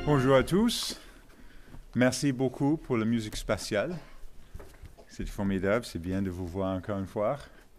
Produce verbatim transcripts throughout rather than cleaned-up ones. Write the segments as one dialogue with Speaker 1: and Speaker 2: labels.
Speaker 1: Bonjour à tous. Merci beaucoup pour la musique spatiale. C'est formidable, c'est bien de vous voir encore une fois.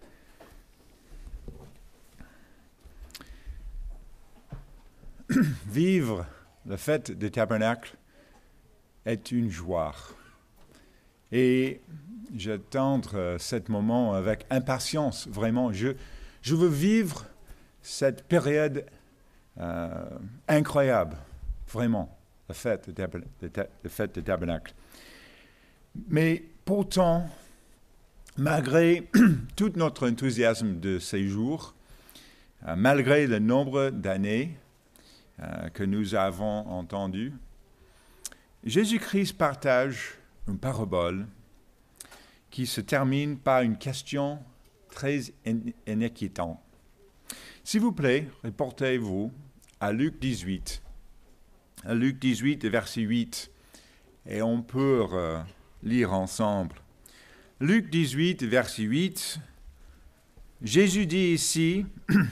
Speaker 1: Vivre la fête des tabernacles est une joie. Et j'attends euh, ce moment avec impatience, vraiment. Je, je veux vivre cette période euh, incroyable, vraiment, la fête des tabern- la fête des tabernacles. Mais pourtant, malgré tout notre enthousiasme de ces jours, euh, malgré le nombre d'années euh, que nous avons entendues, Jésus-Christ partage une parabole qui se termine par une question très inquiétante. S'il vous plaît, reportez-vous à Luc dix-huit. À Luc dix-huit, verset huit, et on peut euh, lire ensemble. Luc dix-huit, verset huit, Jésus dit ici,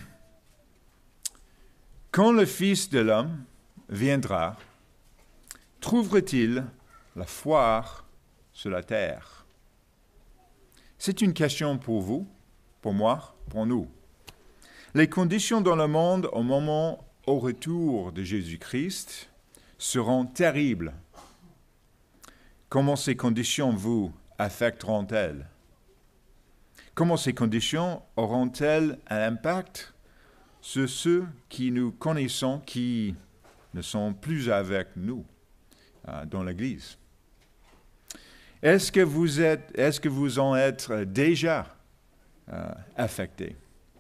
Speaker 1: « Quand le Fils de l'homme viendra, trouvera-t-il la foi sur la terre ?» C'est une question pour vous, pour moi, pour nous. Les conditions dans le monde au moment au retour de Jésus-Christ seront terribles. Comment ces conditions vous affecteront-elles? Comment ces conditions auront-elles un impact sur ceux qui nous connaissons, qui ne sont plus avec nous euh, dans l'Église? Est-ce que vous êtes, est-ce que vous en êtes déjà euh, affectés?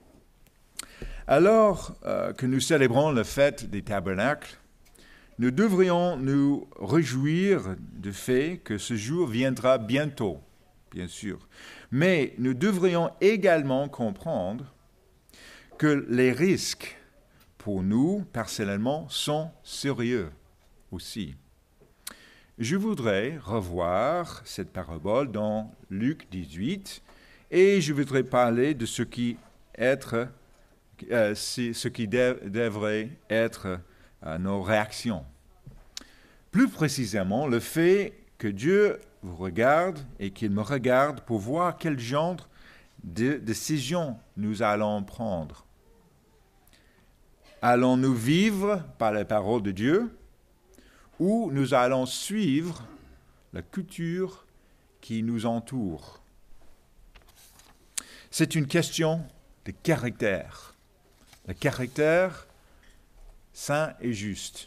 Speaker 1: Alors euh, que nous célébrons la fête des tabernacles, nous devrions nous réjouir du fait que ce jour viendra bientôt, bien sûr. Mais nous devrions également comprendre que les risques pour nous, personnellement, sont sérieux aussi. Je voudrais revoir cette parabole dans Luc dix-huit et je voudrais parler de ce qui, être, euh, ce qui de, devrait être euh, nos réactions. Plus précisément, le fait que Dieu vous regarde et qu'il me regarde pour voir quel genre de décision nous allons prendre. Allons-nous vivre par la parole de Dieu ou nous allons suivre la culture qui nous entoure? C'est une question de caractère. Le caractère saint et juste.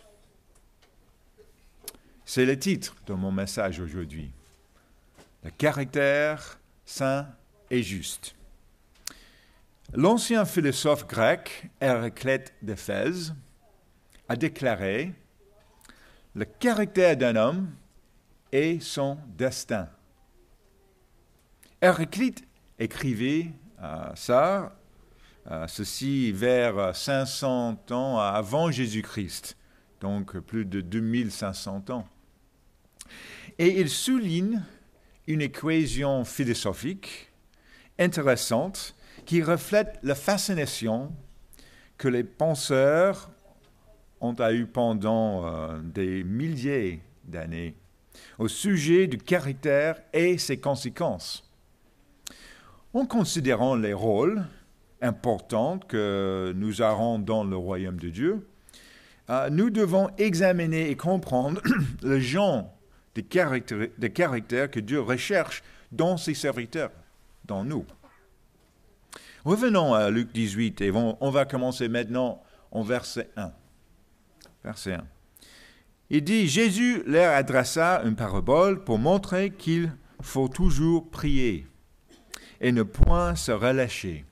Speaker 1: C'est le titre de mon message aujourd'hui. Le caractère saint et juste. L'ancien philosophe grec Héraclite d'Éphèse a déclaré « Le caractère d'un homme est son destin ». Héraclite écrivait euh, ça, euh, ceci vers cinq cents ans avant Jésus-Christ, donc plus de deux mille cinq cents ans. Et il souligne une équation philosophique intéressante qui reflète la fascination que les penseurs ont eue pendant euh, des milliers d'années au sujet du caractère et ses conséquences. En considérant les rôles importants que nous aurons dans le royaume de Dieu, euh, nous devons examiner et comprendre le genre de caractère, de caractère que Dieu recherche dans ses serviteurs, dans nous. Revenons à Luc dix-huit et on, on va commencer maintenant en verset un. Verset un. Il dit, Jésus leur adressa une parabole pour montrer qu'il faut toujours prier et ne point se relâcher.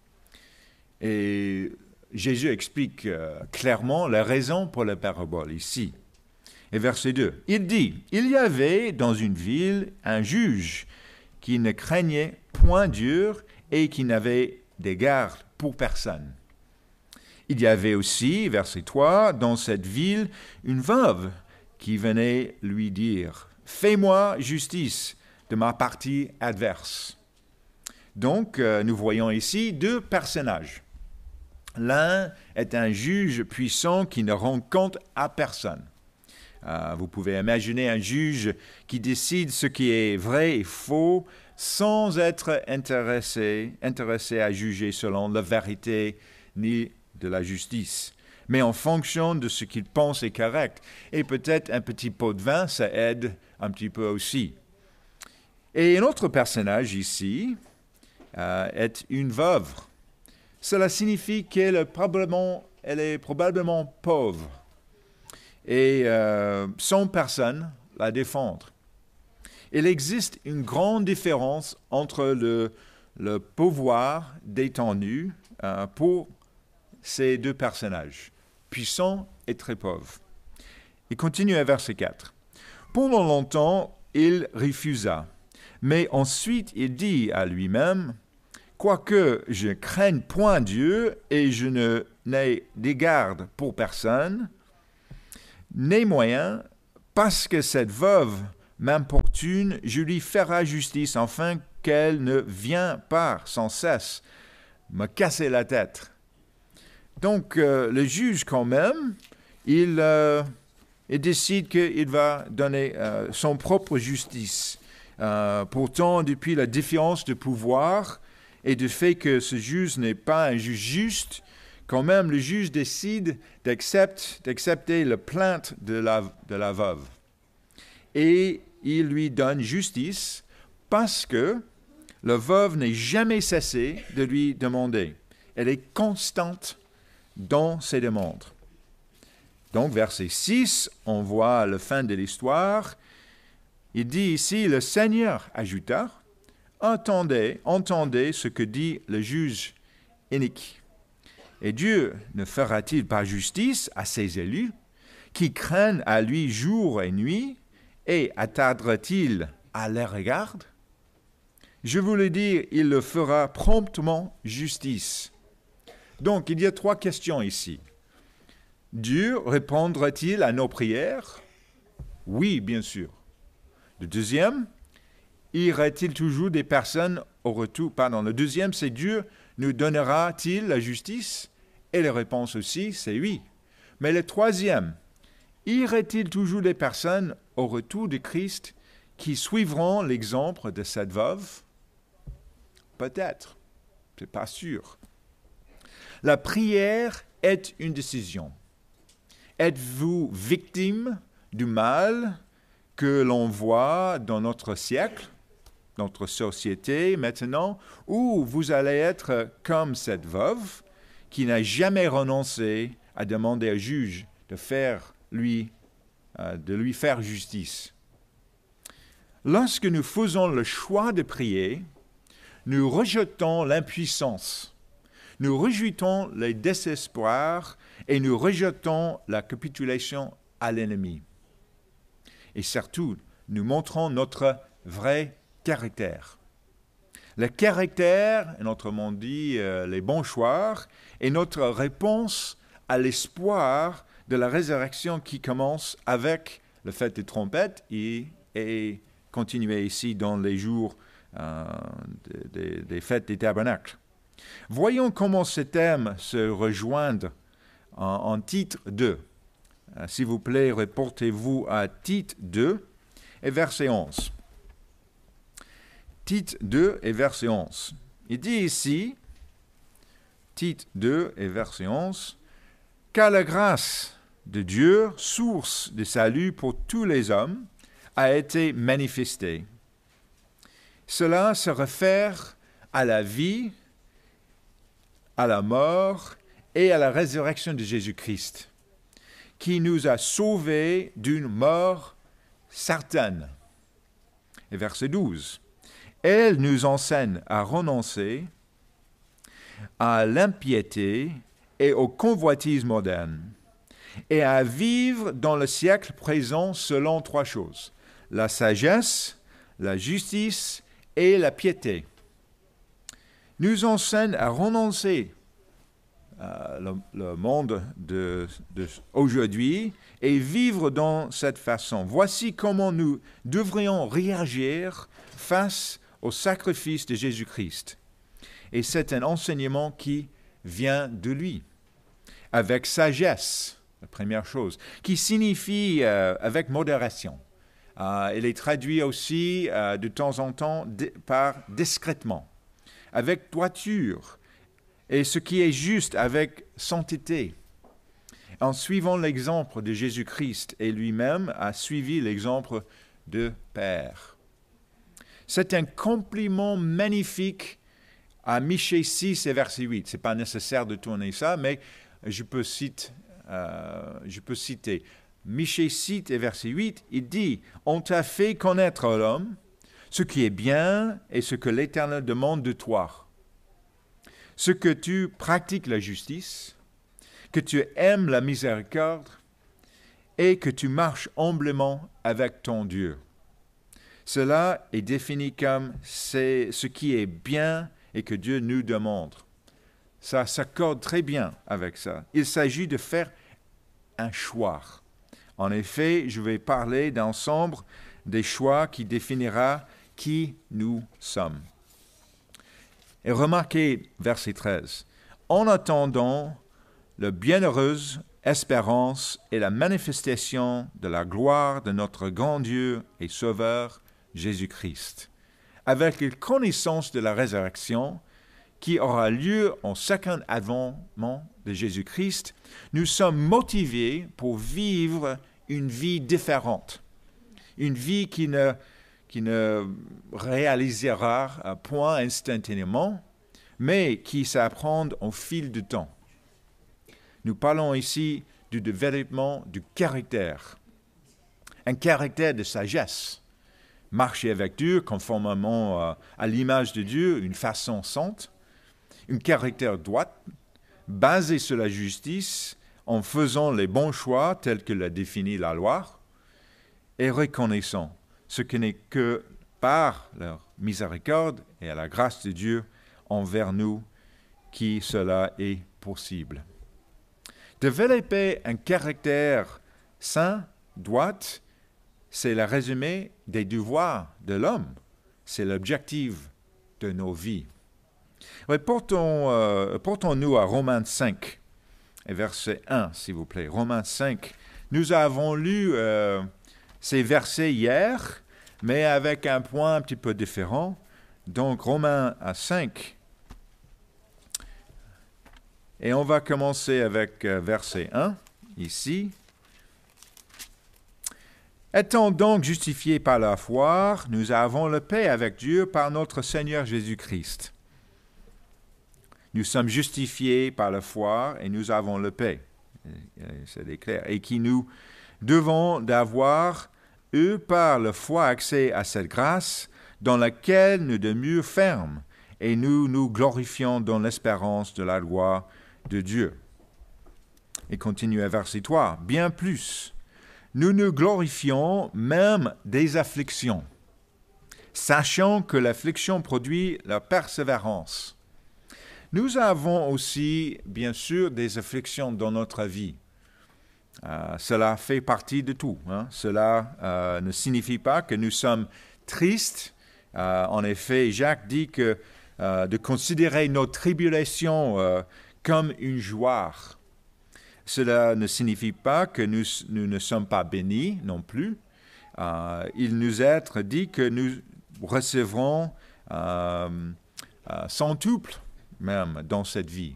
Speaker 1: Et Jésus explique euh, clairement la raison pour la parabole ici. Et verset deux, il dit, il y avait dans une ville un juge qui ne craignait point Dieu et qui n'avait d'égard pour personne. Il y avait aussi, verset trois, dans cette ville, une veuve qui venait lui dire, « Fais-moi justice de ma partie adverse. » Donc, euh, nous voyons ici deux personnages. L'un est un juge puissant qui ne rend compte à personne. Euh, vous pouvez imaginer un juge qui décide ce qui est vrai et faux sans être intéressé, intéressé à juger selon la vérité ni de la justice, mais en fonction de ce qu'il pense est correct. Et peut-être un petit pot de vin, ça aide un petit peu aussi. Et un autre personnage ici euh, est une veuve. Cela signifie qu'elle est probablement, elle est probablement pauvre et euh, sans personne la défendre. Il existe une grande différence entre le, le pouvoir détenu euh, pour ces deux personnages, puissants et très pauvres. Il continue à verset quatre. Pendant longtemps, il refusa, mais ensuite il dit à lui-même, quoique je ne craigne point Dieu et je ne n'ai d'égard pour personne, néanmoins, parce que cette veuve m'importune, je lui ferai justice, afin qu'elle ne vienne pas sans cesse me casser la tête. Donc, euh, le juge, quand même, il, euh, il décide qu'il va donner euh, son propre justice. Euh, pourtant, depuis la différence de pouvoir et du fait que ce juge n'est pas un juge juste, quand même, le juge décide d'accepter, d'accepter la plainte de la, de la veuve. Et il lui donne justice parce que la veuve n'a jamais cessé de lui demander. Elle est constante dans ses demandes. Donc, verset six, on voit la fin de l'histoire. Il dit ici, le Seigneur ajouta, entendez, entendez ce que dit le juge inique. Et Dieu ne fera-t-il pas justice à ses élus, qui craignent à lui jour et nuit, et attardera-t-il à leur égard? Je vous le dis, il le fera promptement justice. Donc, il y a trois questions ici. Dieu répondra-t-il à nos prières? Oui, bien sûr. Le deuxième, y aura-t-il toujours des personnes au retour? Pardon, le deuxième, c'est Dieu nous donnera-t-il la justice? Et la réponse aussi, c'est oui. Mais le troisième, y aura-t-il toujours des personnes au retour de Christ qui suivront l'exemple de cette veuve? Peut-être, c'est pas sûr. La prière est une décision. Êtes-vous victime du mal que l'on voit dans notre siècle, notre société maintenant, ou vous allez être comme cette veuve qui n'a jamais renoncé à demander au juge de, faire lui, euh, de lui faire justice? Lorsque nous faisons le choix de prier, nous rejetons l'impuissance, nous rejetons le désespoir et nous rejetons la capitulation à l'ennemi. Et surtout, nous montrons notre vrai caractère. Le caractère, et autrement dit, euh, les bons choix, est notre réponse à l'espoir de la résurrection qui commence avec le fête des trompettes et, et continuer ici dans les jours euh, des, des, des fêtes des tabernacles. Voyons comment ces thèmes se rejoignent en, en Tite deux. Euh, s'il vous plaît, reportez-vous à Tite deux et verset onze. Tite deux et verset onze. Il dit ici, Tite deux et verset onze, « Car la grâce de Dieu, source de salut pour tous les hommes, a été manifestée. Cela se réfère à la vie, à la mort et à la résurrection de Jésus-Christ, qui nous a sauvés d'une mort certaine. » Et verset douze. Elle nous enseigne à renoncer à l'impiété et aux convoitises modernes, et à vivre dans le siècle présent selon trois choses: la sagesse, la justice et la piété. Nous enseigne à renoncer à le, le monde de, de aujourd'hui et vivre dans cette façon. Voici comment nous devrions réagir face au sacrifice de Jésus-Christ. Et c'est un enseignement qui vient de lui, avec sagesse, la première chose, qui signifie euh, avec modération. Euh, il est traduit aussi euh, de temps en temps di- par discrètement, avec droiture, et ce qui est juste avec sainteté. En suivant l'exemple de Jésus-Christ, et lui-même a suivi l'exemple de Père. C'est un compliment magnifique à Michée six et verset huit. Ce n'est pas nécessaire de tourner ça, mais je peux citer, euh, je peux citer. Michée six et verset huit, il dit « On t'a fait connaître, l'homme, ce qui est bien et ce que l'Éternel demande de toi. Ce que tu pratiques la justice, que tu aimes la miséricorde et que tu marches humblement avec ton Dieu. Cela est défini comme c'est ce qui est bien et que Dieu nous demande. » Ça s'accorde très bien avec ça. Il s'agit de faire un choix. En effet, je vais parler d'ensemble des choix qui définira qui nous sommes. Et remarquez verset treize. « En attendant la bienheureuse espérance et la manifestation de la gloire de notre grand Dieu et Sauveur, Jésus-Christ, avec la connaissance de la résurrection qui aura lieu en second avènement de Jésus-Christ, nous sommes motivés pour vivre une vie différente, une vie qui ne, qui ne réalisera point instantanément, mais qui s'apprend au fil du temps. Nous parlons ici du développement du caractère, un caractère de sagesse, marcher avec Dieu conformément à l'image de Dieu, une façon sainte, un caractère droit, basé sur la justice, en faisant les bons choix tels que l'a défini la loi, et reconnaissant ce qui n'est que par leur miséricorde et à la grâce de Dieu envers nous qui cela est possible. Développer un caractère saint, droit, c'est le résumé des devoirs de l'homme. C'est l'objectif de nos vies. Ouais, portons, euh, portons-nous à Romains cinq, verset un, s'il vous plaît. Romains cinq. Nous avons lu euh, ces versets hier, mais avec un point un petit peu différent. Donc, Romains cinq. Et on va commencer avec euh, verset un, ici. Étant donc justifiés par la foi, nous avons la paix avec Dieu par notre Seigneur Jésus-Christ. Nous sommes justifiés par la foi et nous avons la paix. C'est clair. Et qui nous devons d'avoir, eux, par la foi, accès à cette grâce dans laquelle nous demeurons fermes et nous nous glorifions dans l'espérance de la gloire de Dieu. Et continue à verset trois. Bien plus, nous nous glorifions même des afflictions, sachant que l'affliction produit la persévérance. Nous avons aussi, bien sûr, des afflictions dans notre vie. Euh, cela fait partie de tout. Hein. Cela euh, ne signifie pas que nous sommes tristes. Euh, en effet, Jacques dit que euh, de considérer nos tribulations euh, comme une joie. Cela ne signifie pas que nous, nous ne sommes pas bénis non plus. Euh, il nous est dit que nous recevrons euh, euh, centuple même dans cette vie.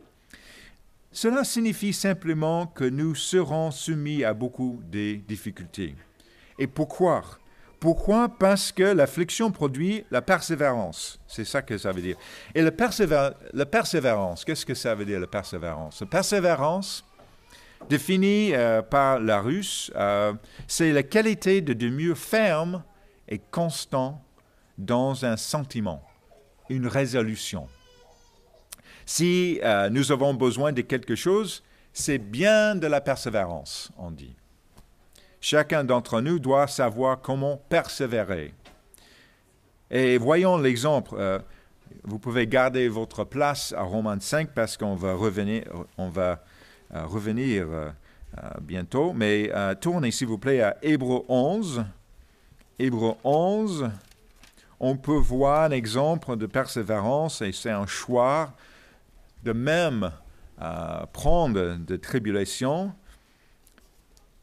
Speaker 1: Cela signifie simplement que nous serons soumis à beaucoup de difficultés. Et pourquoi? Pourquoi? Parce que l'affliction produit la persévérance. C'est ça que ça veut dire. Et la, persévér- la persévérance, qu'est-ce que ça veut dire, la persévérance? La persévérance, définie euh, par Larousse, euh, c'est la qualité de demeurer ferme et constant dans un sentiment, une résolution. Si euh, nous avons besoin de quelque chose, c'est bien de la persévérance, on dit. Chacun d'entre nous doit savoir comment persévérer. Et voyons l'exemple. Euh, vous pouvez garder votre place à Romains cinq parce qu'on va revenir, on va, euh, revenir euh, euh, bientôt. Mais euh, tournez s'il vous plaît à Hébreux onze. Hébreux onze, on peut voir un exemple de persévérance et c'est un choix de même euh, prendre de tribulations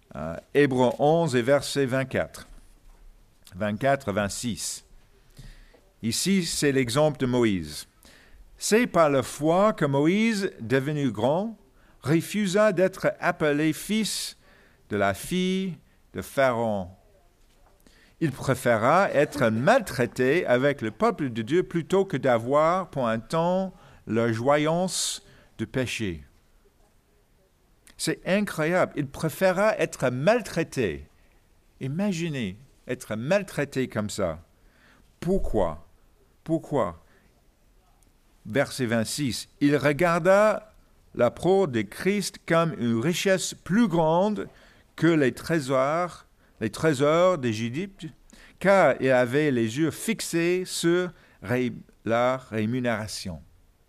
Speaker 1: Euh, Hébreux onze et verset vingt-quatre. vingt-quatre, vingt-six. Ici, c'est l'exemple de Moïse. C'est par la foi que Moïse, devenu grand, refusa d'être appelé fils de la fille de Pharaon. Il préféra être maltraité avec le peuple de Dieu plutôt que d'avoir pour un temps la joyance du péché. C'est incroyable. Il préféra être maltraité. Imaginez être maltraité comme ça. Pourquoi? Pourquoi? Verset vingt-six. Il regarda la proie de Christ comme une richesse plus grande que les trésors, les trésors d'Égypte, car il avait les yeux fixés sur la rémunération.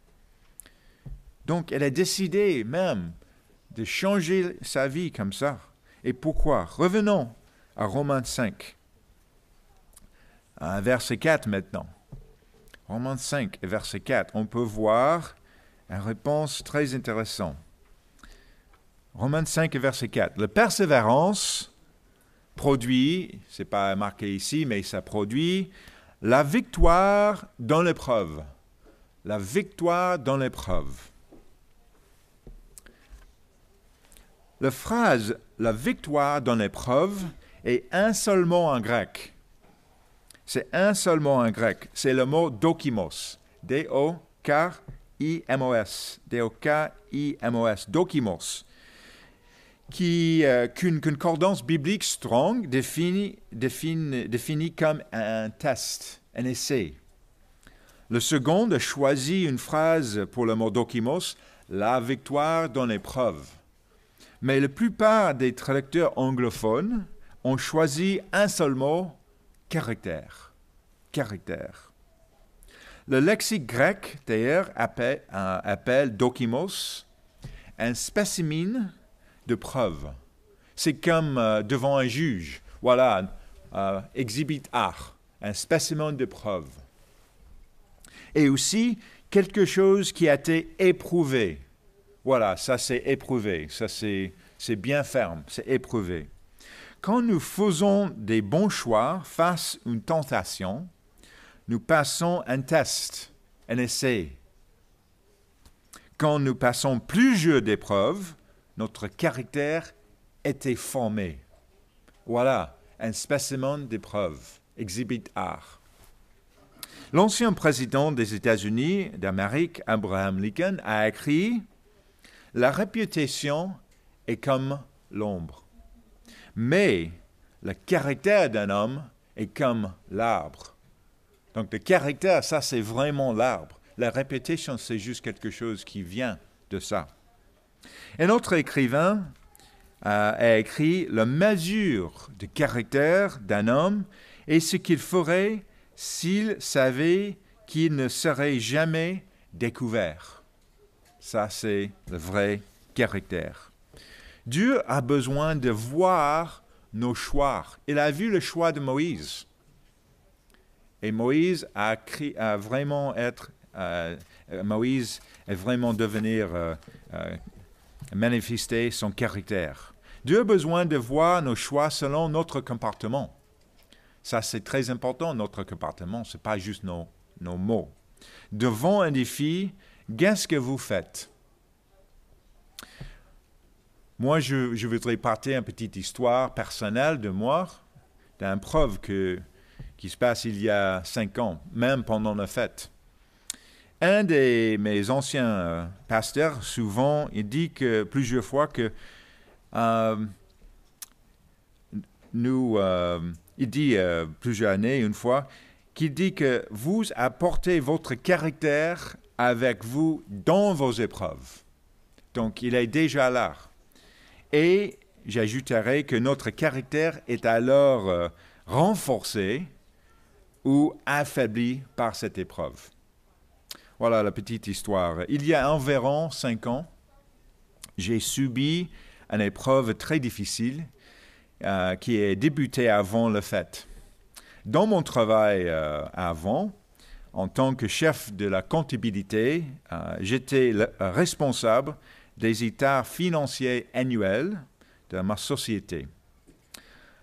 Speaker 1: Donc, elle a décidé même de changer sa vie comme ça. Et pourquoi? Revenons à Romains cinq, à verset quatre maintenant. Romains cinq, verset quatre, on peut voir une réponse très intéressante. Romains cinq, verset quatre. La persévérance produit, ce n'est pas marqué ici, mais ça produit la victoire dans l'épreuve. La victoire dans l'épreuve. La phrase « la victoire dans l'épreuve » est un seul mot en grec. C'est un seul mot en grec. C'est le mot « dokimos ». D O K I M O S. D O K I M O S. Dokimos. Qui, euh, qu'une concordance biblique strong définit, définit, définit comme un test, un essai. Le second a choisi une phrase pour le mot « dokimos », « la victoire dans l'épreuve ». Mais la plupart des traducteurs anglophones ont choisi un seul mot, caractère. Caractère. Le lexique grec, d'ailleurs, appelle, euh, appelle dokimos un spécimen de preuve. C'est comme euh, devant un juge. Voilà, euh, exhibit A, un spécimen de preuve. Et aussi, quelque chose qui a été éprouvé. Voilà, ça c'est éprouvé, ça c'est, c'est bien ferme, c'est éprouvé. Quand nous faisons des bons choix face à une tentation, nous passons un test, un essai. Quand nous passons plusieurs épreuves, notre caractère était formé. Voilà, un spécimen d'épreuve, exhibit A. L'ancien président des États-Unis d'Amérique, Abraham Lincoln, a écrit « La réputation est comme l'ombre, mais le caractère d'un homme est comme l'arbre. » Donc le caractère, ça c'est vraiment l'arbre. La réputation, c'est juste quelque chose qui vient de ça. Un autre écrivain euh, a écrit « La mesure du caractère d'un homme est ce qu'il ferait s'il savait qu'il ne serait jamais découvert. » Ça, c'est le vrai caractère. Dieu a besoin de voir nos choix. Il a vu le choix de Moïse. Et Moïse a, cri, a vraiment être, euh, Moïse est vraiment devenir, euh, euh, manifester son caractère. Dieu a besoin de voir nos choix selon notre comportement. Ça, c'est très important, notre comportement. Ce n'est pas juste nos, nos mots. Devant un défi, qu'est-ce que vous faites? Moi, je, je voudrais partager une petite histoire personnelle de moi, d'une preuve que, qui se passe il y a cinq ans, même pendant la fête. Un de mes anciens euh, pasteurs, souvent, il dit que plusieurs fois que euh, nous, euh, il dit euh, plusieurs années, une fois, qu'il dit que vous apportez votre caractère avec vous dans vos épreuves. Donc, il est déjà là. Et j'ajouterai que notre caractère est alors euh, renforcé ou affaibli par cette épreuve. Voilà la petite histoire. Il y a environ cinq ans, j'ai subi une épreuve très difficile euh, qui est débutée avant la fête. Dans mon travail euh, avant, en tant que chef de la comptabilité, euh, j'étais le, euh, responsable des états financiers annuels de ma société.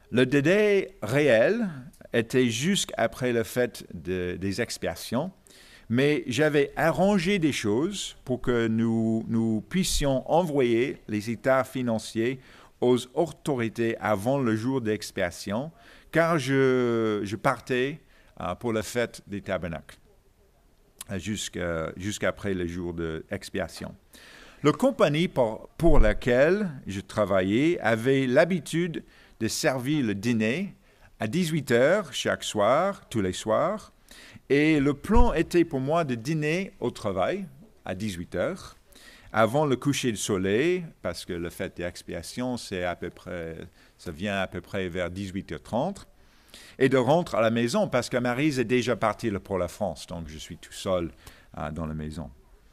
Speaker 1: Le délai réel était jusqu'après le fait de, des expiations, mais j'avais arrangé des choses pour que nous, nous puissions envoyer les états financiers aux autorités avant le jour d'expiation, car je, je partais uh, pour la fête des tabernacles, jusqu'à, jusqu'après le jour d'expiation. La compagnie pour, pour laquelle je travaillais avait l'habitude de servir le dîner à dix-huit heures chaque soir, tous les soirs, et le plan était pour moi de dîner au travail à dix-huit heures, avant le coucher du soleil, parce que le fête d'expiation, c'est à peu près, ça vient à peu près vers dix-huit heures trente, et de rentrer à la maison, parce que Maryse est déjà partie pour la France, donc je suis tout seul euh, dans la maison.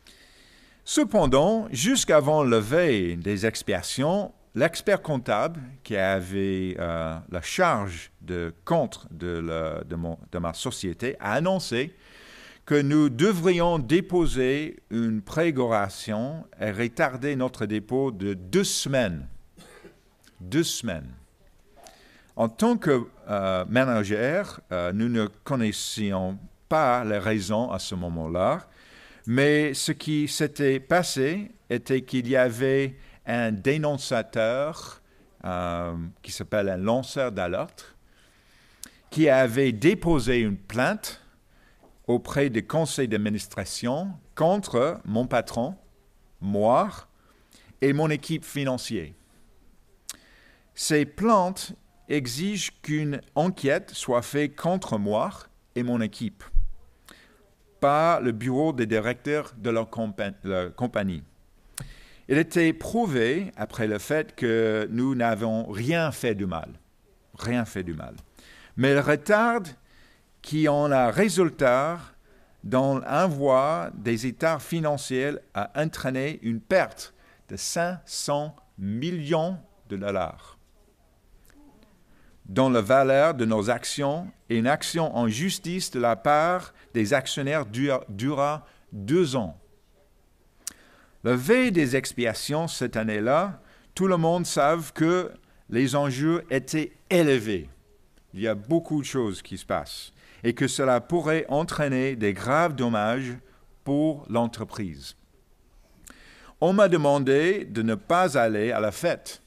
Speaker 1: Cependant, jusqu'avant le veille des expiations, l'expert comptable qui avait euh, la charge de compte de, la, de, mon, de ma société a annoncé que nous devrions déposer une pré-goration et retarder notre dépôt de deux semaines. Deux semaines. En tant que euh, manager, euh, nous ne connaissions pas les raisons à ce moment-là, mais ce qui s'était passé était qu'il y avait un dénonciateur euh, qui s'appelle un lanceur d'alerte qui avait déposé une plainte auprès du conseil d'administration contre mon patron, moi et mon équipe financière. Ces plaintes exigent qu'une enquête soit faite contre moi et mon équipe par le bureau des directeurs de la compagnie. Il était prouvé, après le fait, que nous n'avons rien fait de mal. Rien fait de mal. Mais le retard qui en a résulté dans l'envoi des états financiers a entraîné une perte de cinq cents millions de dollars dans la valeur de nos actions, et une action en justice de la part des actionnaires dura, dura deux ans. La veille des expiations cette année-là, tout le monde savait que les enjeux étaient élevés. Il y a beaucoup de choses qui se passent et que cela pourrait entraîner des graves dommages pour l'entreprise. On m'a demandé de ne pas aller à la fête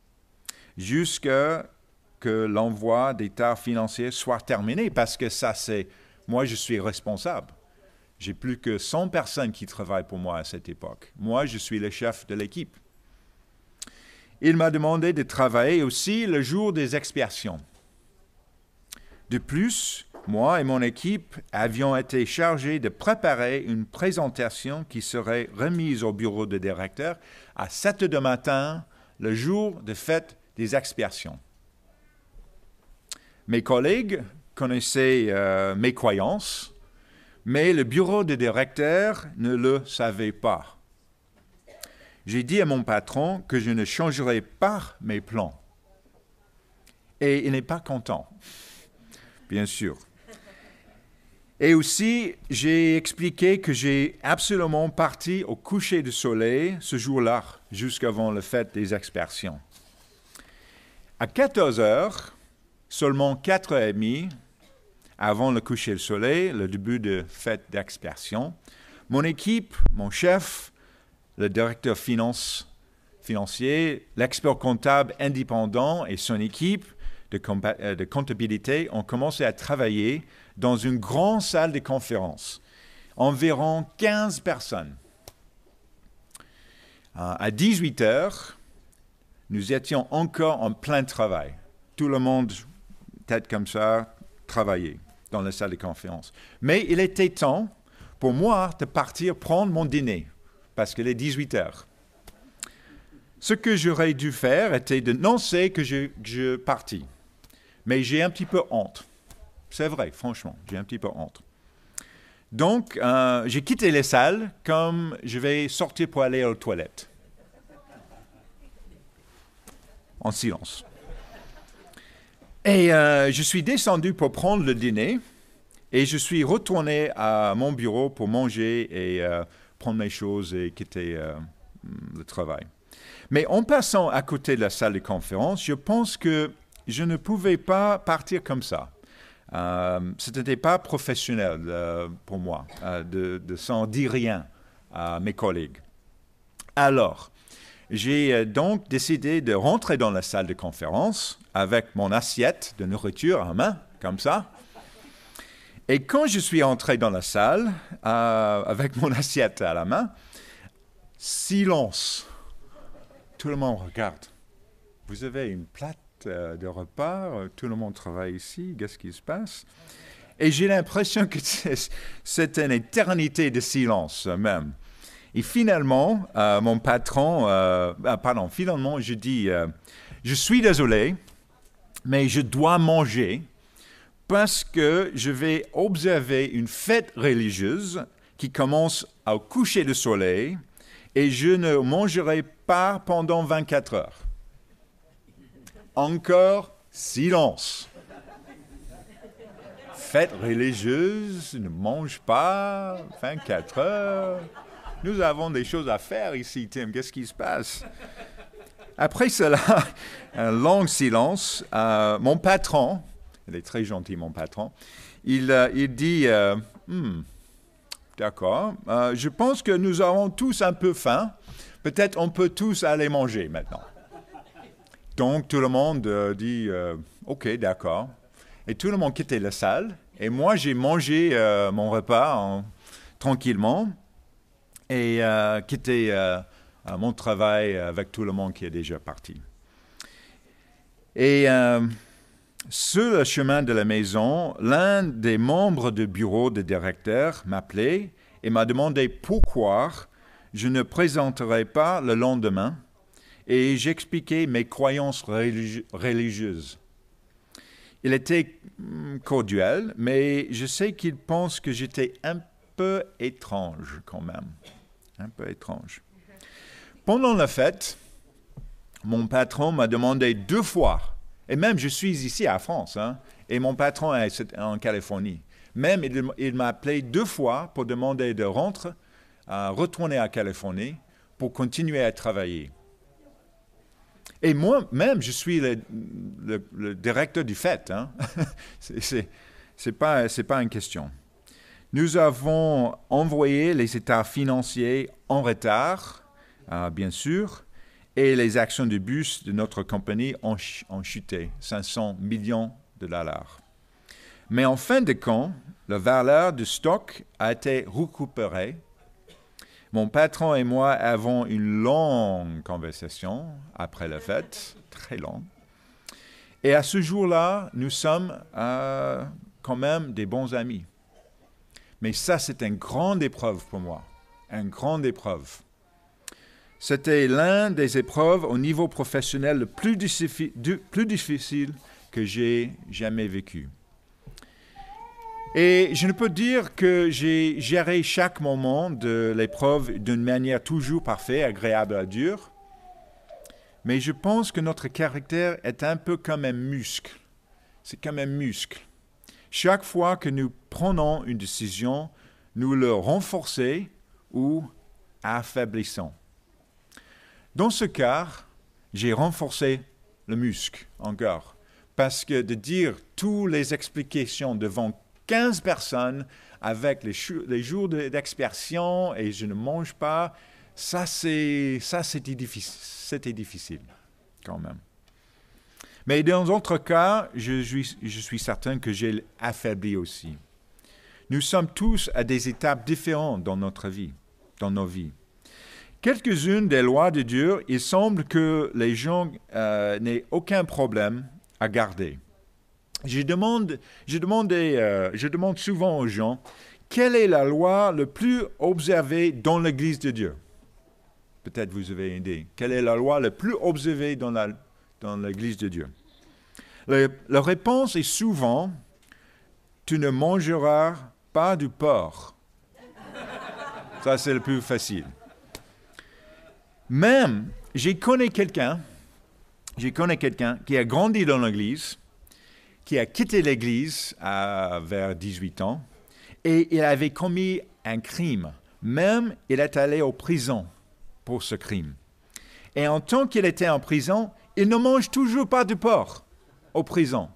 Speaker 1: jusqu'à que l'envoi d'états financiers soit terminé, parce que ça, c'est... Moi, je suis responsable. J'ai plus que cent personnes qui travaillent pour moi à cette époque. Moi, je suis le chef de l'équipe. Il m'a demandé de travailler aussi le jour des expiations. De plus, moi et mon équipe avions été chargés de préparer une présentation qui serait remise au bureau de directeur à sept heures du matin, le jour de fête des expiations. Mes collègues connaissaient euh, mes croyances, mais le bureau de directeur ne le savait pas. J'ai dit à mon patron que je ne changerais pas mes plans. Et il n'est pas content, bien sûr. Et aussi, j'ai expliqué que j'ai absolument parti au coucher du soleil ce jour-là, jusqu'avant la fête des expiations. À quatorze heures, seulement quatre heures trente, avant le coucher du soleil, le début de fête d'expiation, mon équipe, mon chef, le directeur finance, financier, l'expert comptable indépendant et son équipe de, compa- de comptabilité ont commencé à travailler dans une grande salle de conférence. Environ quinze personnes. Euh, à dix-huit heures, nous étions encore en plein travail. Tout le monde, tête comme ça, travaillait dans la salle de conférence. Mais il était temps pour moi de partir prendre mon dîner, parce qu'il est dix-huit heures. Ce que j'aurais dû faire était d'annoncer que je, que je partis. Mais j'ai un petit peu honte. C'est vrai, franchement, j'ai un petit peu honte. Donc, euh, j'ai quitté les salles comme je vais sortir pour aller aux toilettes. En silence. Et euh, je suis descendu pour prendre le dîner et je suis retourné à mon bureau pour manger et euh, prendre mes choses et quitter euh, le travail. Mais en passant à côté de la salle de conférence, je pense que je ne pouvais pas partir comme ça. Euh, ce n'était pas professionnel euh, pour moi euh, de, de s'en dire rien à mes collègues. Alors, j'ai euh, donc décidé de rentrer dans la salle de conférence avec mon assiette de nourriture à main, comme ça. Et quand je suis entré dans la salle euh, avec mon assiette à la main, silence. Tout le monde regarde. Vous avez une plate euh, de repas, euh, tout le monde travaille ici, qu'est-ce qui se passe? Et j'ai l'impression que c'est une éternité de silence euh, même. Et finalement, euh, mon patron, euh, ah, pardon, finalement, je dis, euh, je suis désolé, mais je dois manger parce que je vais observer une fête religieuse qui commence au coucher du soleil et je ne mangerai pas pendant vingt-quatre heures. Encore silence. Fête religieuse, ne mange pas, vingt-quatre heures. Nous avons des choses à faire ici, Tim. Qu'est-ce qui se passe? Après cela, un long silence. Euh, mon patron, il est très gentil, mon patron, il, euh, il dit, euh, hmm, d'accord, euh, je pense que nous avons tous un peu faim. Peut-être on peut tous aller manger maintenant. Donc tout le monde euh, dit, euh, ok, d'accord. Et tout le monde quittait la salle. Et moi, j'ai mangé euh, mon repas en, tranquillement et euh, quitté euh, mon travail avec tout le monde qui est déjà parti. Et euh, sur le chemin de la maison, l'un des membres du bureau de directeur m'appelait et m'a demandé pourquoi je ne présenterais pas le lendemain et j'expliquais mes croyances religi- religieuses. Il était cordial, mais je sais qu'il pense que j'étais un peu étrange quand même. Un peu étrange. Pendant la fête, mon patron m'a demandé deux fois, et même je suis ici à France, hein, et mon patron est en Californie. Même il, il m'a appelé deux fois pour demander de rentrer, euh, retourner à Californie pour continuer à travailler. Et moi-même, je suis le, le, le directeur du fête. Hein. c'est, c'est, c'est pas, c'est pas une question. Nous avons envoyé les états financiers en retard, euh, bien sûr, et les actions de bourse de notre compagnie ont, ch- ont chuté, cinq cents millions de dollars. Mais en fin de compte, la valeur du stock a été récupérée. Mon patron et moi avons une longue conversation après la fête, très longue. Et à ce jour-là, nous sommes euh, quand même des bons amis. Mais ça, c'est une grande épreuve pour moi, une grande épreuve. C'était l'une des épreuves au niveau professionnel le plus, diffi- du, plus difficile que j'ai jamais vécu. Et je ne peux dire que j'ai géré chaque moment de l'épreuve d'une manière toujours parfaite, agréable à dire, mais je pense que notre caractère est un peu comme un muscle. C'est comme un muscle. Chaque fois que nous prenons une décision, nous le renforçons ou affaiblissons. Dans ce cas, j'ai renforcé le muscle encore, parce que de dire toutes les explications devant quinze personnes avec les, chou- les jours de, d'expiation et je ne mange pas, ça, c'est, ça c'était, difficile, c'était difficile quand même. Mais dans d'autres cas, je suis, je suis certain que j'ai affaibli aussi. Nous sommes tous à des étapes différentes dans notre vie, dans nos vies. Quelques-unes des lois de Dieu, il semble que les gens euh, n'aient aucun problème à garder. Je demande, je, demandais, euh, je demande souvent aux gens, quelle est la loi la plus observée dans l'Église de Dieu? Peut-être vous avez une idée. Quelle est la loi la plus observée dans, la, dans l'Église de Dieu? La, la réponse est souvent, tu ne mangeras pas du porc. Ça, c'est le plus facile. Même, j'ai connu quelqu'un, j'ai connu quelqu'un qui a grandi dans l'Église, qui a quitté l'Église à, vers dix-huit ans, et il avait commis un crime. Même, il est allé en prison pour ce crime. Et en tant qu'il était en prison, il ne mange toujours pas de porc. aux prisons.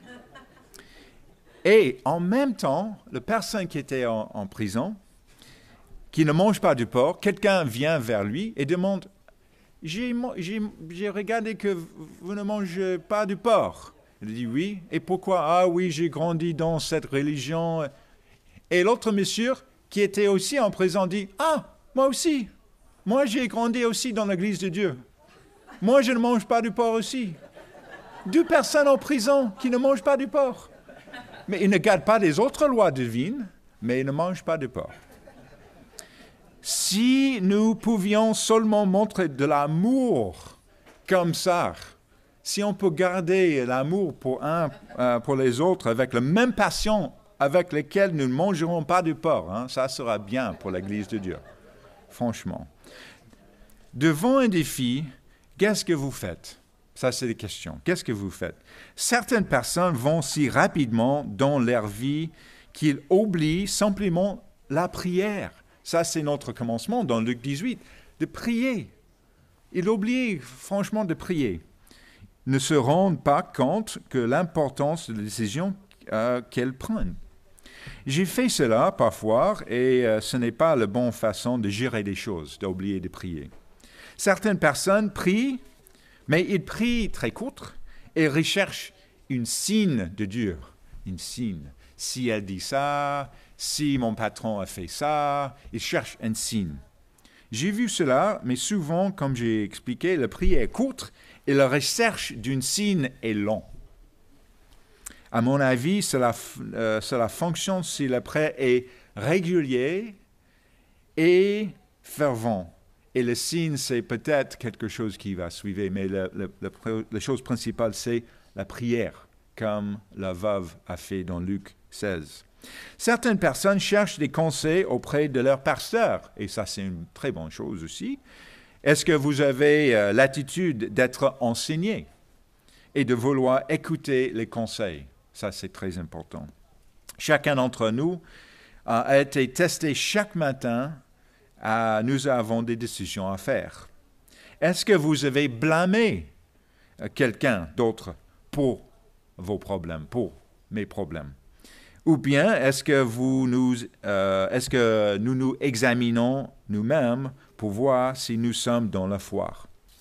Speaker 1: Et en même temps, la personne qui était en, en prison, qui ne mange pas du porc, quelqu'un vient vers lui et demande « J'ai, j'ai, j'ai regardé que vous ne mangez pas du porc. » Il dit « Oui. Et pourquoi ? » « Ah oui, j'ai grandi dans cette religion. » Et l'autre monsieur, qui était aussi en prison, dit « Ah, moi aussi. Moi, j'ai grandi aussi dans l'église de Dieu. Moi, je ne mange pas du porc aussi. » Deux personnes en prison qui ne mangent pas du porc. Mais ils ne gardent pas les autres lois divines, mais ils ne mangent pas du porc. Si nous pouvions seulement montrer de l'amour comme ça, si on peut garder l'amour pour un, euh, pour les autres avec la même passion avec laquelle nous ne mangerons pas du porc, hein, ça sera bien pour l'Église de Dieu, franchement. Devant un défi, qu'est-ce que vous faites ? Ça, c'est des questions. Qu'est-ce que vous faites ? Certaines personnes vont si rapidement dans leur vie qu'ils oublient simplement la prière. Ça, c'est notre commencement dans Luc dix-huit, de prier. Ils oublient franchement de prier. Ils ne se rendent pas compte de l'importance de la décision euh, qu'elles prennent. J'ai fait cela parfois et euh, ce n'est pas la bonne façon de gérer les choses, d'oublier de prier. Certaines personnes prient, mais ils prient très court et recherchent une signe de Dieu. Une signe. Si elle dit ça, si mon patron a fait ça, ils cherchent un signe. J'ai vu cela, mais souvent, comme j'ai expliqué, la prière est courte et la recherche d'une signe est longue. À mon avis, cela, euh, cela fonctionne si la prière est régulier et fervent. Et le signe, c'est peut-être quelque chose qui va suivre, mais le, le, le, la chose principale, c'est la prière, comme la veuve a fait dans Luc seize. Certaines personnes cherchent des conseils auprès de leur pasteur, et ça, c'est une très bonne chose aussi. Est-ce que vous avez euh, l'attitude d'être enseigné et de vouloir écouter les conseils? Ça, c'est très important. Chacun d'entre nous a été testé chaque matin. Euh, nous avons des décisions à faire. Est-ce que vous avez blâmé euh, quelqu'un d'autre pour vos problèmes, pour mes problèmes? Ou bien est-ce que, vous nous, euh, est-ce que nous nous examinons nous-mêmes pour voir si nous sommes dans la foi?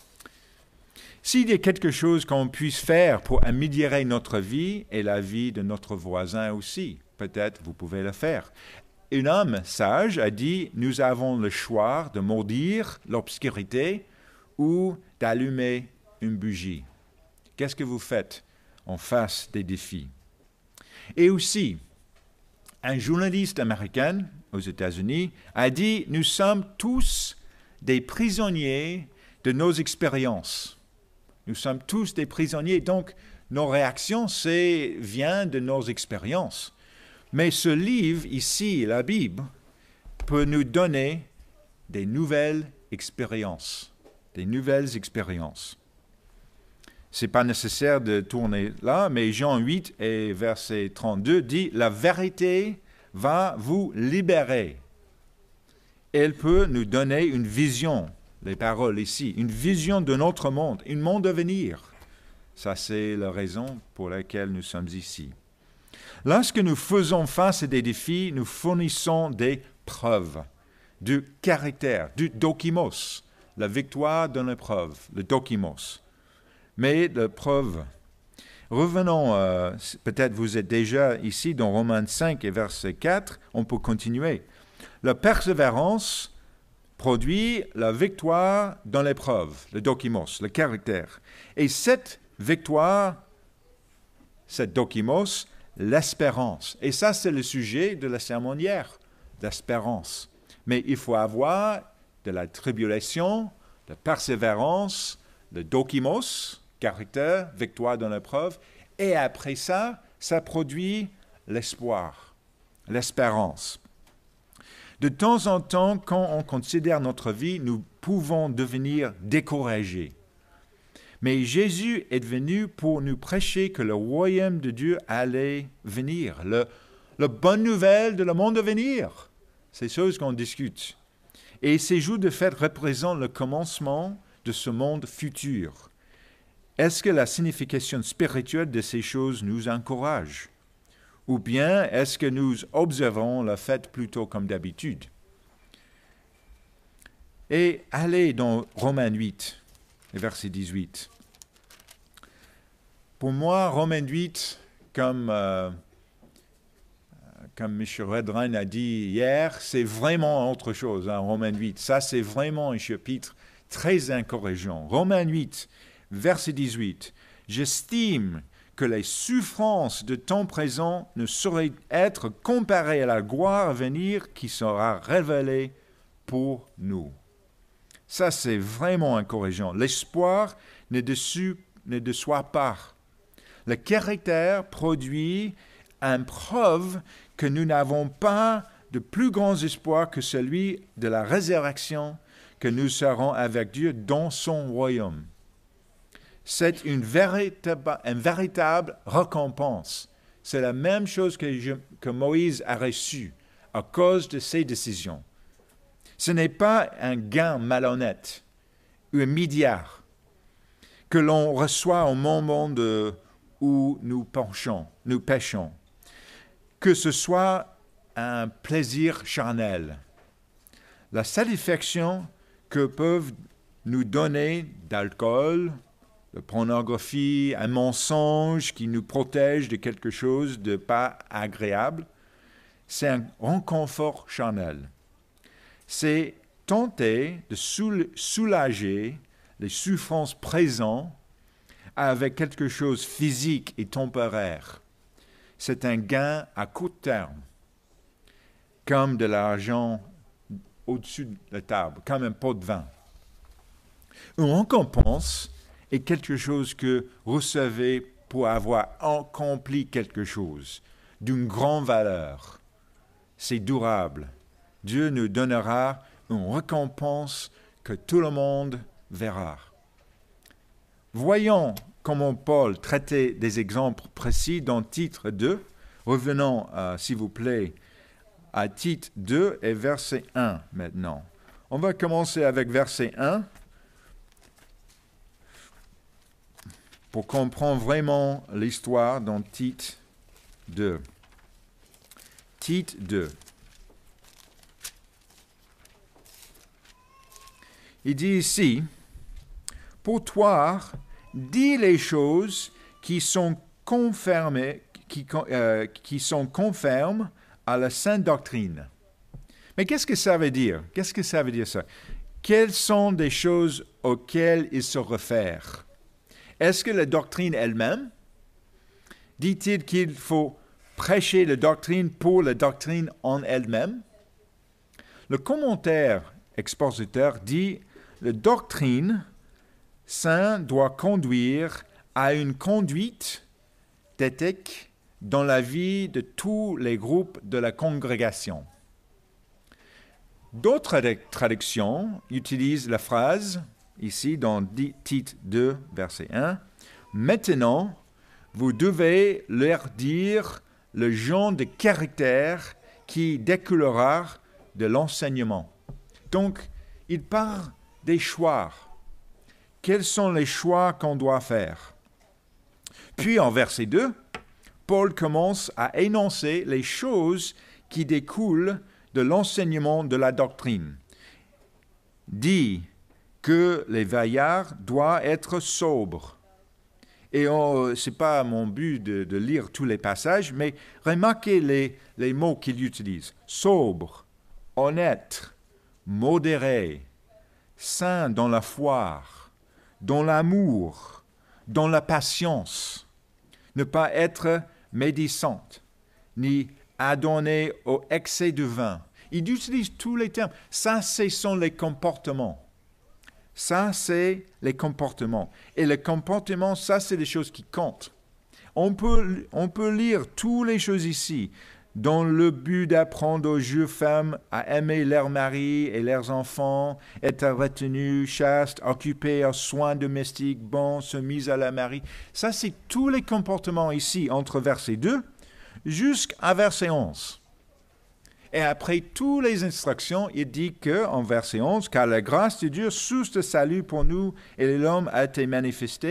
Speaker 1: S'il y a quelque chose qu'on puisse faire pour améliorer notre vie et la vie de notre voisin aussi, peut-être vous pouvez le faire. Un homme sage a dit, nous avons le choix de maudire l'obscurité ou d'allumer une bougie. Qu'est-ce que vous faites en face des défis? Et aussi, un journaliste américain aux États-Unis a dit, nous sommes tous des prisonniers de nos expériences. Nous sommes tous des prisonniers, donc nos réactions, c'est viennent de nos expériences. Mais ce livre, ici, la Bible, peut nous donner des nouvelles expériences. Des nouvelles expériences. Ce n'est pas nécessaire de tourner là, mais Jean huit et verset trente-deux dit « La vérité va vous libérer. » Elle peut nous donner une vision, les paroles ici, une vision de notre monde, un monde à venir. Ça, c'est la raison pour laquelle nous sommes ici. Lorsque nous faisons face à des défis, nous fournissons des preuves du caractère, du dokimos. La victoire donne l'épreuve, le dokimos. Mais la preuve, revenons, euh, peut-être vous êtes déjà ici dans Romains cinq et verset quatre, on peut continuer. La persévérance produit la victoire dans l'épreuve, le dokimos, le caractère. Et cette victoire, cette dokimos, l'espérance. Et ça, c'est le sujet de la sermon d'hier, l'espérance. Mais il faut avoir de la tribulation, de la persévérance, le dokimos, caractère, victoire dans l'épreuve. Et après ça, ça produit l'espoir, l'espérance. De temps en temps, quand on considère notre vie, nous pouvons devenir découragés. Mais Jésus est venu pour nous prêcher que le royaume de Dieu allait venir. Le, la bonne nouvelle de le monde à venir. C'est chose qu'on discute. Et ces jours de fête représentent le commencement de ce monde futur. Est-ce que la signification spirituelle de ces choses nous encourage? Ou bien est-ce que nous observons le fait plutôt comme d'habitude? Et allez dans Romains huit, verset dix-huit. Pour moi, Romains huit, comme, euh, comme M. Redrein a dit hier, c'est vraiment autre chose, hein, Romains huit. Ça, c'est vraiment un chapitre très encourageant. Romains huit, verset dix-huit. J'estime que les souffrances de temps présent ne sauraient être comparées à la gloire à venir qui sera révélée pour nous. Ça, c'est vraiment encourageant. L'espoir ne, déçu, ne déçoit pas. Le caractère produit une preuve que nous n'avons pas de plus grand espoir que celui de la résurrection, que nous serons avec Dieu dans son royaume. C'est une véritable, une véritable récompense. C'est la même chose que, je, que Moïse a reçue à cause de ses décisions. Ce n'est pas un gain malhonnête ou immédiat que l'on reçoit au moment de, où nous penchons, nous péchons, que ce soit un plaisir charnel. La satisfaction que peuvent nous donner d'alcool, de pornographie, un mensonge qui nous protège de quelque chose de pas agréable, c'est un réconfort charnel. C'est tenter de soulager les souffrances présentes avec quelque chose de physique et temporaire. C'est un gain à court terme, comme de l'argent au-dessus de la table, comme un pot de vin. Une récompense est quelque chose que vous recevez pour avoir accompli quelque chose d'une grande valeur. C'est durable. Dieu nous donnera une récompense que tout le monde verra. Voyons comment Paul traitait des exemples précis dans Titre deux. Revenons, euh, s'il vous plaît, à Titre deux et verset un maintenant. On va commencer avec verset un pour comprendre vraiment l'histoire dans Titre deux. Titre deux. Il dit ici, « Pour toi, dis les choses qui sont confirmées, qui, euh, qui sont conformes à la sainte doctrine. » Mais qu'est-ce que ça veut dire? Qu'est-ce que ça veut dire ça? Quelles sont les choses auxquelles il se réfère? Est-ce que la doctrine elle-même? Dit-il qu'il faut prêcher la doctrine pour la doctrine en elle-même? Le commentaire expositeur dit la doctrine sainte doit conduire à une conduite d'éthique dans la vie de tous les groupes de la congrégation. D'autres traductions utilisent la phrase, ici dans Titre deux, verset un, « Maintenant, vous devez leur dire le genre de caractère qui découlera de l'enseignement. » Donc, il parle des choix. Quels sont les choix qu'on doit faire? Puis en verset deux, Paul commence à énoncer les choses qui découlent de l'enseignement de la doctrine. Dit que les veillards doivent être sobres. Et ce n'est pas mon but de, de lire tous les passages, mais remarquez les, les mots qu'il utilise. Sobre, honnête, modéré, saint dans la foi, dans l'amour, dans la patience, ne pas être médisante, ni adonné au excès de vin. Il utilise tous les termes. Ça, ce sont les comportements. Ça, c'est les comportements. Et les comportements, ça, c'est des choses qui comptent. On peut, on peut lire toutes les choses ici dans le but d'apprendre aux jeunes femmes à aimer leurs maris et leurs enfants, être retenues, chastes, occupées aux soins domestiques, bons, soumises à la mari. Ça, c'est tous les comportements ici, entre verset deux jusqu'à verset onze. Et après toutes les instructions, il dit que, en verset onze, « Car la grâce de Dieu, source de salut pour nous et l'homme a été manifestée,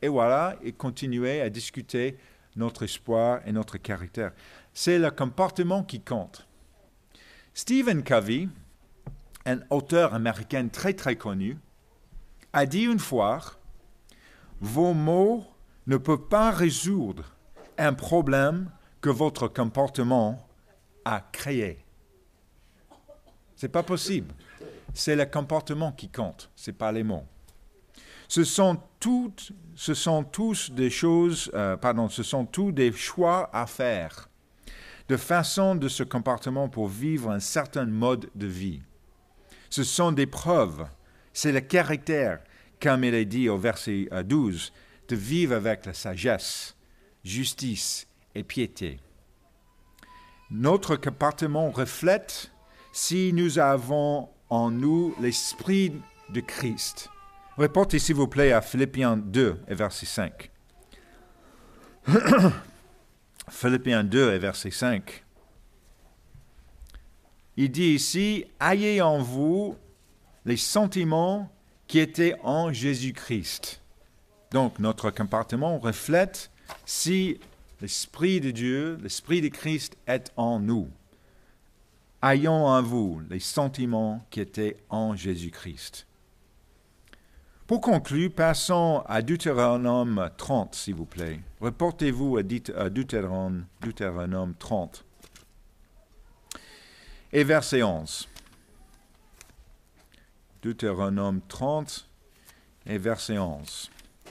Speaker 1: et voilà, et continuer à discuter notre espoir et notre caractère. C'est le comportement qui compte. Stephen Covey, un auteur américain très très connu, a dit une fois, « Vos mots ne peuvent pas résoudre un problème que votre comportement a créé. » Ce n'est pas possible. C'est le comportement qui compte, ce n'est pas les mots. Ce sont toutes, ce sont tous des choses, euh, pardon, ce sont tous des choix à faire, de façon de ce comportement pour vivre un certain mode de vie. Ce sont des preuves, c'est le caractère, comme il est dit au verset douze, de vivre avec la sagesse, justice et piété. Notre comportement reflète si nous avons en nous l'esprit de Christ. Reportez s'il vous plaît à Philippiens deux et verset cinq. Philippiens deux et verset cinq. Il dit ici, « Ayez en vous les sentiments qui étaient en Jésus-Christ. » Donc notre comportement reflète si l'Esprit de Dieu, l'Esprit de Christ est en nous. Ayons en vous les sentiments qui étaient en Jésus-Christ. Pour conclure, passons à Deutéronome trente, s'il vous plaît. Reportez-vous à Deutéronome, Deutéronome trente. Et verset onze. Deutéronome trente et verset onze.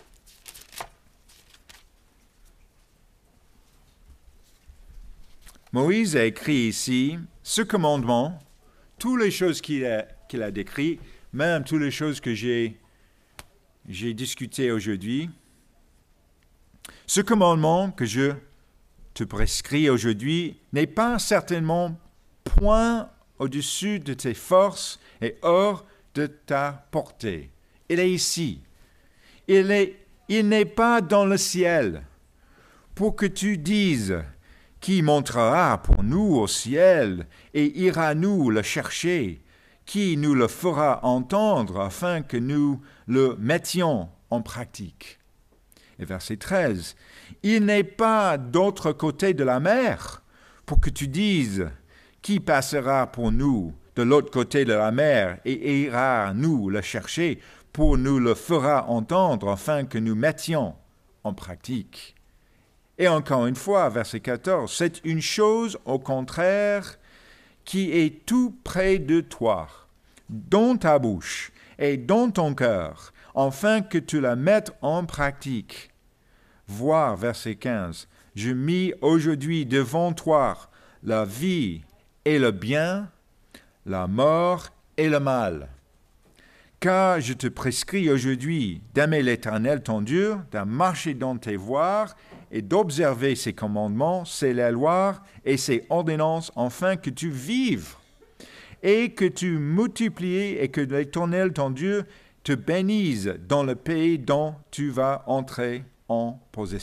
Speaker 1: Moïse a écrit ici ce commandement, toutes les choses qu'il a, qu'il a décrites, même toutes les choses que j'ai J'ai discuté aujourd'hui. Ce commandement que je te prescris aujourd'hui n'est pas certainement point au-dessus de tes forces et hors de ta portée. Il est ici. Il est, il n'est pas dans le ciel pour que tu dises qui montera pour nous au ciel et ira nous le chercher, qui nous le fera entendre afin que nous le mettions en pratique. Et verset treize, « Il n'est pas d'autre côté de la mer pour que tu dises qui passera pour nous de l'autre côté de la mer et ira nous le chercher pour nous le fera entendre afin que nous mettions en pratique. » Et encore une fois, verset quatorze, « C'est une chose au contraire qui est tout près de toi, dans ta bouche et dans ton cœur, afin que tu la mettes en pratique. » Voir verset quinze. « Je mis aujourd'hui devant toi la vie et le bien, la mort et le mal. Car je te prescris aujourd'hui d'aimer l'Éternel ton Dieu, de marcher dans tes voies et d'observer ses commandements, ses lois et ses ordonnances, afin que tu vives et que tu multiplies et que l'Éternel ton Dieu te bénisse dans le pays dont tu vas entrer en possession. »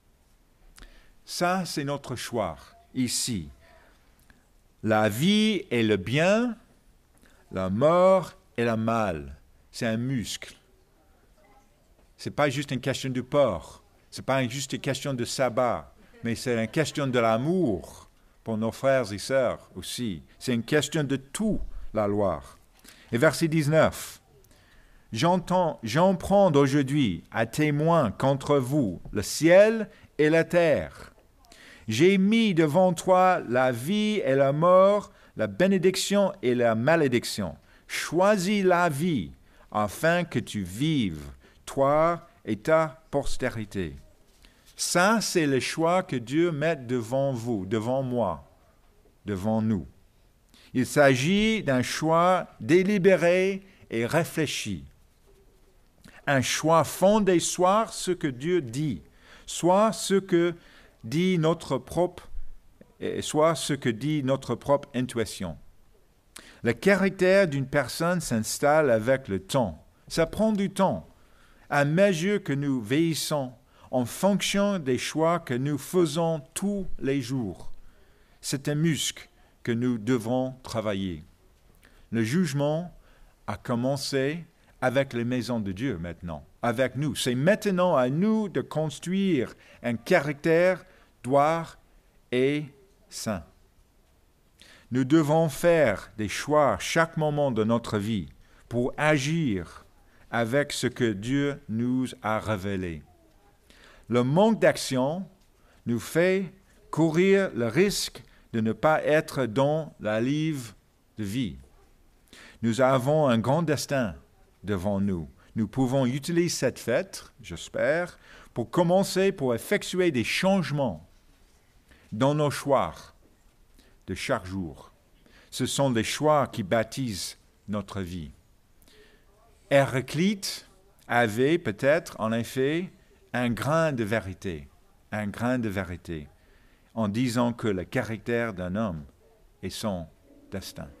Speaker 1: Ça, c'est notre choix ici. La vie et le bien, la mort et le mal. C'est un muscle. Ce n'est pas juste une question de porc. Ce n'est pas juste une question de sabbat, mais c'est une question de l'amour pour nos frères et sœurs aussi. C'est une question de tout, la loi. Et verset dix-neuf. « J'entends, j'en prends aujourd'hui à témoin contre vous le ciel et la terre. J'ai mis devant toi la vie et la mort, la bénédiction et la malédiction. Choisis la vie afin que tu vives, toi et ta postérité. » Ça, c'est le choix que Dieu met devant vous, devant moi, devant nous. Il s'agit d'un choix délibéré et réfléchi. Un choix fondé soit ce que Dieu dit, soit ce que dit notre propre, soit ce que dit notre propre intuition. Le caractère d'une personne s'installe avec le temps. Ça prend du temps. À mesure que nous vieillissons, en fonction des choix que nous faisons tous les jours. C'est un muscle que nous devrons travailler. Le jugement a commencé avec les maisons de Dieu maintenant. avec nous. C'est maintenant à nous de construire un caractère droit et saint. Nous devons faire des choix chaque moment de notre vie pour agir avec ce que Dieu nous a révélé. Le manque d'action nous fait courir le risque de ne pas être dans la livre de vie. Nous avons un grand destin devant nous. Nous pouvons utiliser cette fête, j'espère, pour commencer, pour effectuer des changements dans nos choix de chaque jour. Ce sont des choix qui bâtissent notre vie. Héraclite avait peut-être, en effet, un grain de vérité, un grain de vérité, en disant que le caractère d'un homme est son destin.